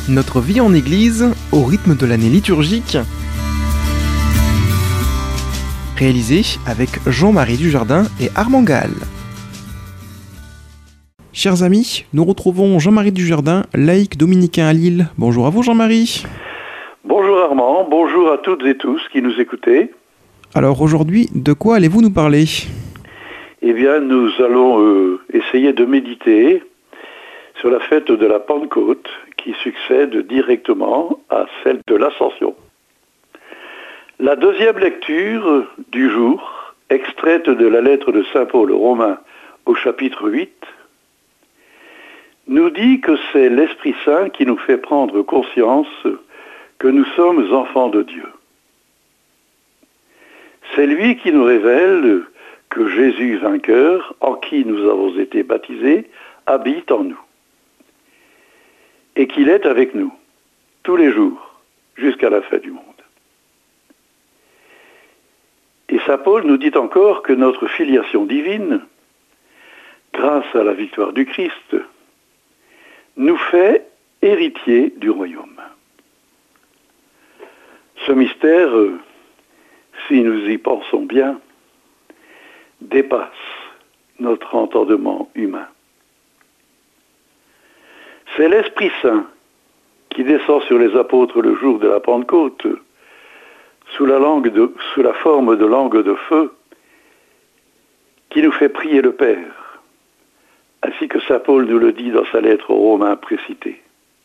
Notre vie en Église au rythme de l'année liturgique. Réalisé avec Jean-Marie Dujardin et Armand Gall. Chers amis, nous retrouvons Jean-Marie Dujardin, laïc dominicain à Lille. Bonjour à vous Jean-Marie. Bonjour Armand, bonjour à toutes et tous qui nous écoutez. Alors aujourd'hui, de quoi allez-vous nous parler ? Eh bien, nous allons essayer de méditer sur la fête de la Pentecôte qui succède directement à celle de l'Ascension. La deuxième lecture du jour, extraite de la lettre de Saint Paul aux Romains au chapitre 8, nous dit que c'est l'Esprit Saint qui nous fait prendre conscience que nous sommes enfants de Dieu. C'est lui qui nous révèle que Jésus vainqueur, en qui nous avons été baptisés, habite en nous. Et qu'il est avec nous, tous les jours, jusqu'à la fin du monde. Et Saint Paul nous dit encore que notre filiation divine, grâce à la victoire du Christ, nous fait héritiers du royaume. Ce mystère, si nous y pensons bien, dépasse notre entendement humain. C'est l'Esprit Saint qui descend sur les apôtres le jour de la Pentecôte, sous la forme de langue de feu, qui nous fait prier le Père, ainsi que Saint Paul nous le dit dans sa lettre aux Romains précitée,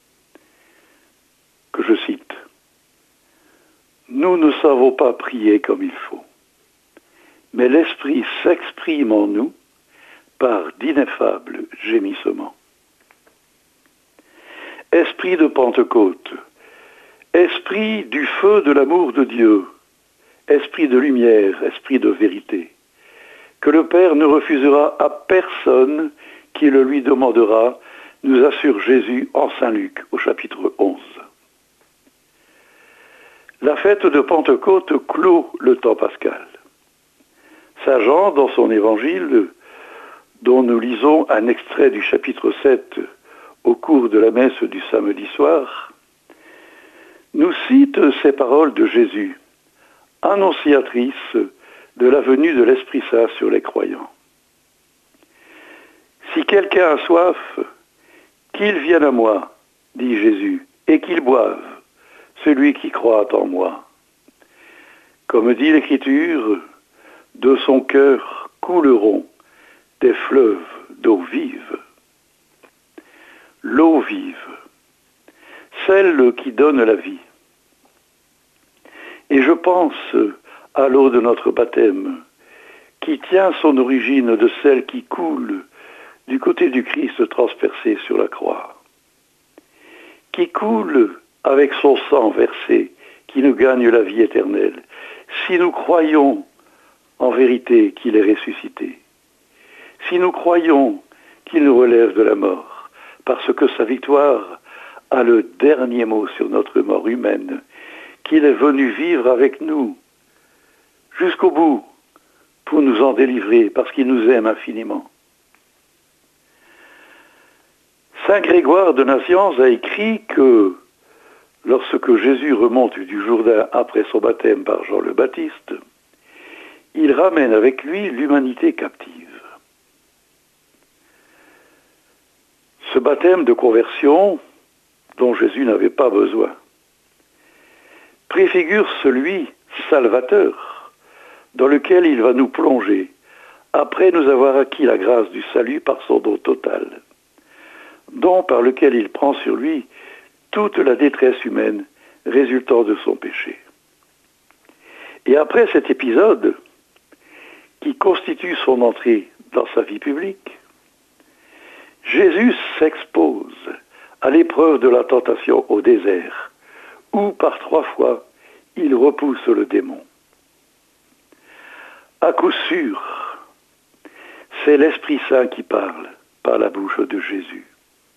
que je cite. « Nous ne savons pas prier comme il faut, mais l'Esprit s'exprime en nous par d'ineffables gémissements. » Esprit de Pentecôte, esprit du feu de l'amour de Dieu, esprit de lumière, esprit de vérité, que le Père ne refusera à personne qui le lui demandera, nous assure Jésus en Saint Luc au chapitre 11. La fête de Pentecôte clôt le temps pascal. Saint Jean, dans son évangile, dont nous lisons un extrait du chapitre 7 au cours de la messe du samedi soir, nous cite ces paroles de Jésus, annonciatrices de la venue de l'Esprit Saint sur les croyants. « Si quelqu'un a soif, qu'il vienne à moi, dit Jésus, et qu'il boive, celui qui croit en moi. Comme dit l'Écriture, de son cœur couleront des fleuves d'eau vive. » L'eau vive, celle qui donne la vie. Et je pense à l'eau de notre baptême, qui tient son origine de celle qui coule du côté du Christ transpercé sur la croix, qui coule avec son sang versé, qui nous gagne la vie éternelle, si nous croyons en vérité qu'il est ressuscité, si nous croyons qu'il nous relève de la mort, parce que sa victoire a le dernier mot sur notre mort humaine, qu'il est venu vivre avec nous jusqu'au bout pour nous en délivrer, parce qu'il nous aime infiniment. Saint Grégoire de Nazianze a écrit que lorsque Jésus remonte du Jourdain après son baptême par Jean le Baptiste, il ramène avec lui l'humanité captive. Ce baptême de conversion, dont Jésus n'avait pas besoin, préfigure celui salvateur dans lequel il va nous plonger après nous avoir acquis la grâce du salut par son don total, don par lequel il prend sur lui toute la détresse humaine résultant de son péché. Et après cet épisode, qui constitue son entrée dans sa vie publique, Jésus s'expose à l'épreuve de la tentation au désert, où par 3 fois, il repousse le démon. À coup sûr, c'est l'Esprit Saint qui parle par la bouche de Jésus.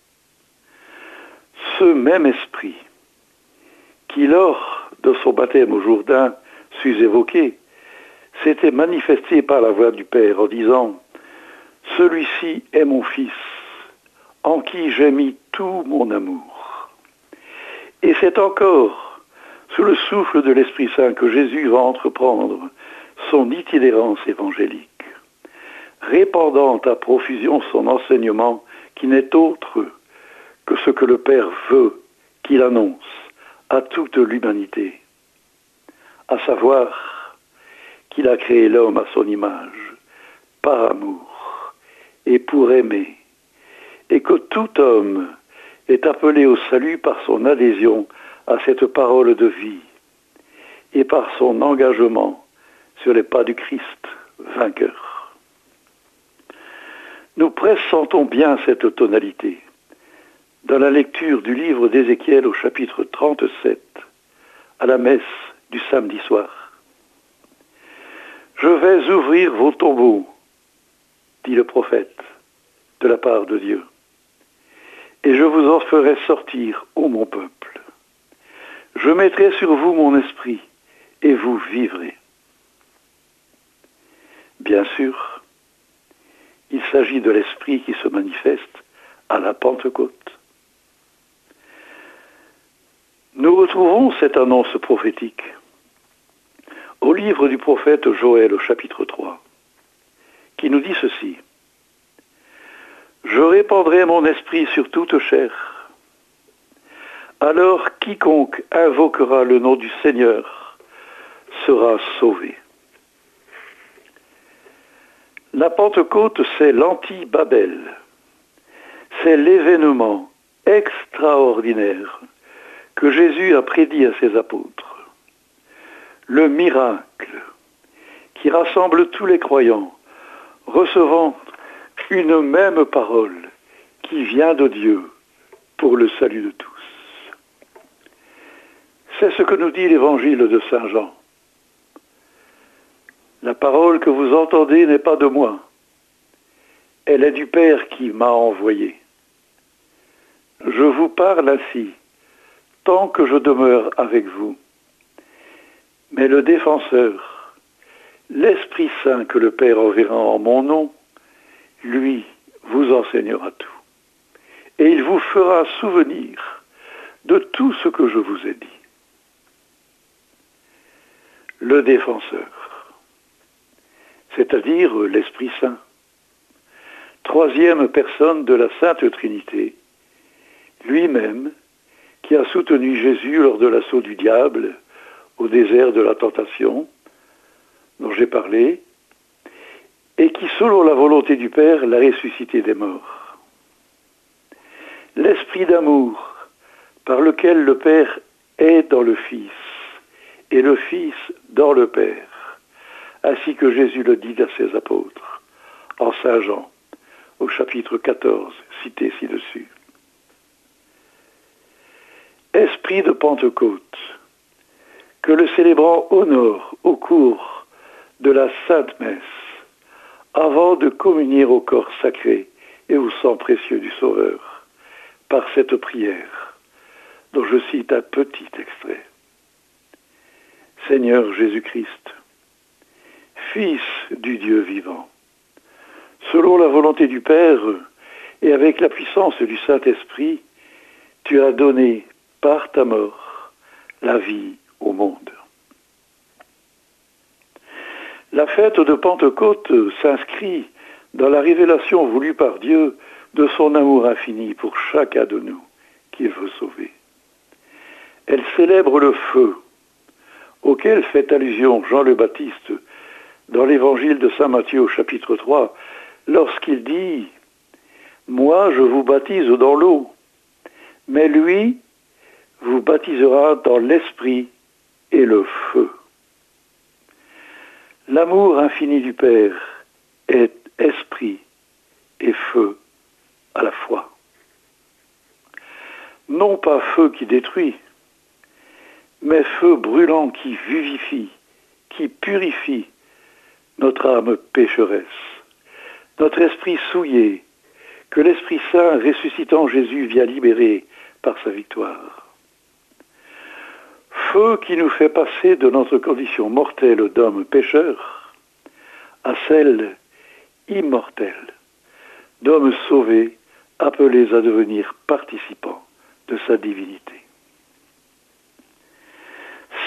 Ce même Esprit, qui lors de son baptême au Jourdain fut évoqué, s'était manifesté par la voix du Père en disant « Celui-ci est mon Fils, en qui j'ai mis tout mon amour. Et c'est encore sous le souffle de l'Esprit Saint que Jésus va entreprendre son itinérance évangélique, répandant à profusion son enseignement qui n'est autre que ce que le Père veut qu'il annonce à toute l'humanité, à savoir qu'il a créé l'homme à son image, par amour et pour aimer, et que tout homme est appelé au salut par son adhésion à cette parole de vie et par son engagement sur les pas du Christ vainqueur. Nous pressentons bien cette tonalité dans la lecture du livre d'Ézéchiel au chapitre 37, à la messe du samedi soir. « Je vais ouvrir vos tombeaux, dit le prophète, de la part de Dieu, et je vous en ferai sortir, ô mon peuple. Je mettrai sur vous mon esprit, et vous vivrez. » Bien sûr, il s'agit de l'esprit qui se manifeste à la Pentecôte. Nous retrouvons cette annonce prophétique au livre du prophète Joël au chapitre 3, qui nous dit ceci. « Je répandrai mon esprit sur toute chair. Alors quiconque invoquera le nom du Seigneur sera sauvé. » La Pentecôte, c'est l'anti-Babel. C'est l'événement extraordinaire que Jésus a prédit à ses apôtres. Le miracle qui rassemble tous les croyants, recevant une même parole qui vient de Dieu pour le salut de tous. C'est ce que nous dit l'évangile de Saint Jean. La parole que vous entendez n'est pas de moi. Elle est du Père qui m'a envoyé. Je vous parle ainsi, tant que je demeure avec vous. Mais le défenseur, l'Esprit Saint que le Père enverra en mon nom, lui vous enseignera tout. Et il vous fera souvenir de tout ce que je vous ai dit. Le défenseur, c'est-à-dire l'Esprit Saint, troisième personne de la Sainte Trinité, lui-même qui a soutenu Jésus lors de l'assaut du diable au désert de la tentation, dont j'ai parlé, et qui, selon la volonté du Père, l'a ressuscité des morts. L'esprit d'amour par lequel le Père est dans le Fils, et le Fils dans le Père, ainsi que Jésus le dit à ses apôtres, en Saint Jean, au chapitre 14, cité ci-dessus. Esprit de Pentecôte, que le célébrant honore au cours de la Sainte Messe, avant de communier au corps sacré et au sang précieux du Sauveur, par cette prière, dont je cite un petit extrait. Seigneur Jésus-Christ, Fils du Dieu vivant, selon la volonté du Père et avec la puissance du Saint-Esprit, tu as donné par ta mort la vie au monde. La fête de Pentecôte s'inscrit dans la révélation voulue par Dieu de son amour infini pour chacun de nous qu'il veut sauver. Elle célèbre le feu auquel fait allusion Jean le Baptiste dans l'évangile de Saint Matthieu au chapitre 3, lorsqu'il dit « Moi je vous baptise dans l'eau, mais lui vous baptisera dans l'esprit et le feu. » L'amour infini du Père est esprit et feu à la fois. Non pas feu qui détruit, mais feu brûlant qui vivifie, qui purifie notre âme pécheresse, notre esprit souillé, que l'Esprit Saint ressuscitant Jésus vient libérer par sa victoire. Feu qui nous fait passer de notre condition mortelle d'homme pécheur à celle immortelle d'hommes sauvés appelés à devenir participants de sa divinité.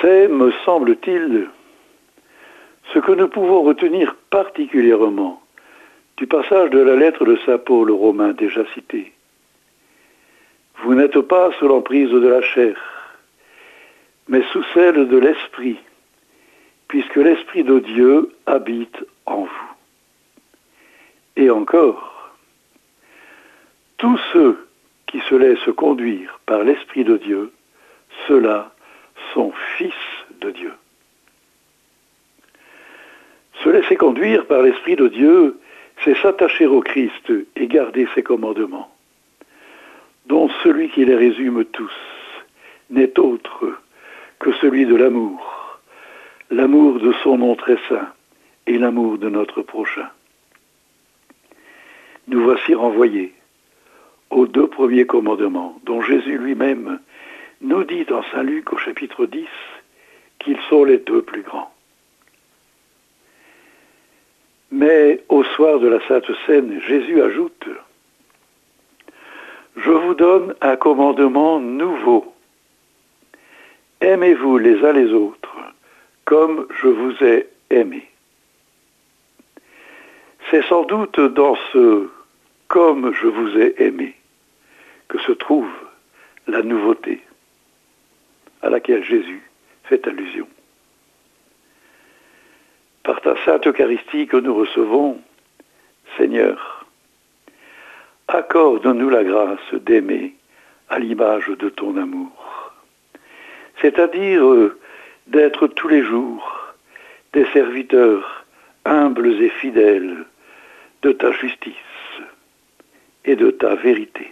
C'est, me semble-t-il, ce que nous pouvons retenir particulièrement du passage de la lettre de saint Paul aux Romains déjà cité. Vous n'êtes pas sous l'emprise de la chair, mais sous celle de l'esprit, puisque l'esprit de Dieu habite en vous. Et encore, tous ceux qui se laissent conduire par l'esprit de Dieu, ceux-là sont fils de Dieu. Se laisser conduire par l'esprit de Dieu, c'est s'attacher au Christ et garder ses commandements, dont celui qui les résume tous n'est autre que celui de l'amour de son nom très saint et l'amour de notre prochain. Nous voici renvoyés aux 2 premiers commandements, dont Jésus lui-même nous dit dans Saint Luc au chapitre 10 qu'ils sont les 2 plus grands. Mais au soir de la Sainte Seine, Jésus ajoute « Je vous donne un commandement nouveau. Aimez-vous les uns les autres comme je vous ai aimé. » C'est sans doute dans ce « comme je vous ai aimé » que se trouve la nouveauté à laquelle Jésus fait allusion. Par ta Sainte Eucharistie que nous recevons, Seigneur, accorde-nous la grâce d'aimer à l'image de ton amour, c'est-à-dire d'être tous les jours des serviteurs humbles et fidèles de ta justice et de ta vérité.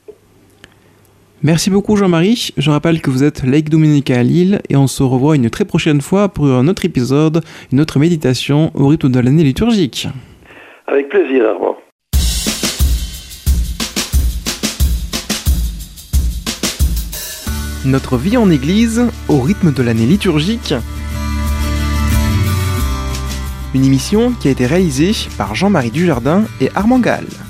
Merci beaucoup Jean-Marie. Je rappelle que vous êtes laïc dominicain à Lille et on se revoit une très prochaine fois pour un autre épisode, une autre méditation au rythme de l'année liturgique. Avec plaisir, Armand. Notre vie en Église au rythme de l'année liturgique. Une émission qui a été réalisée par Jean-Marie Dujardin et Armand Gall.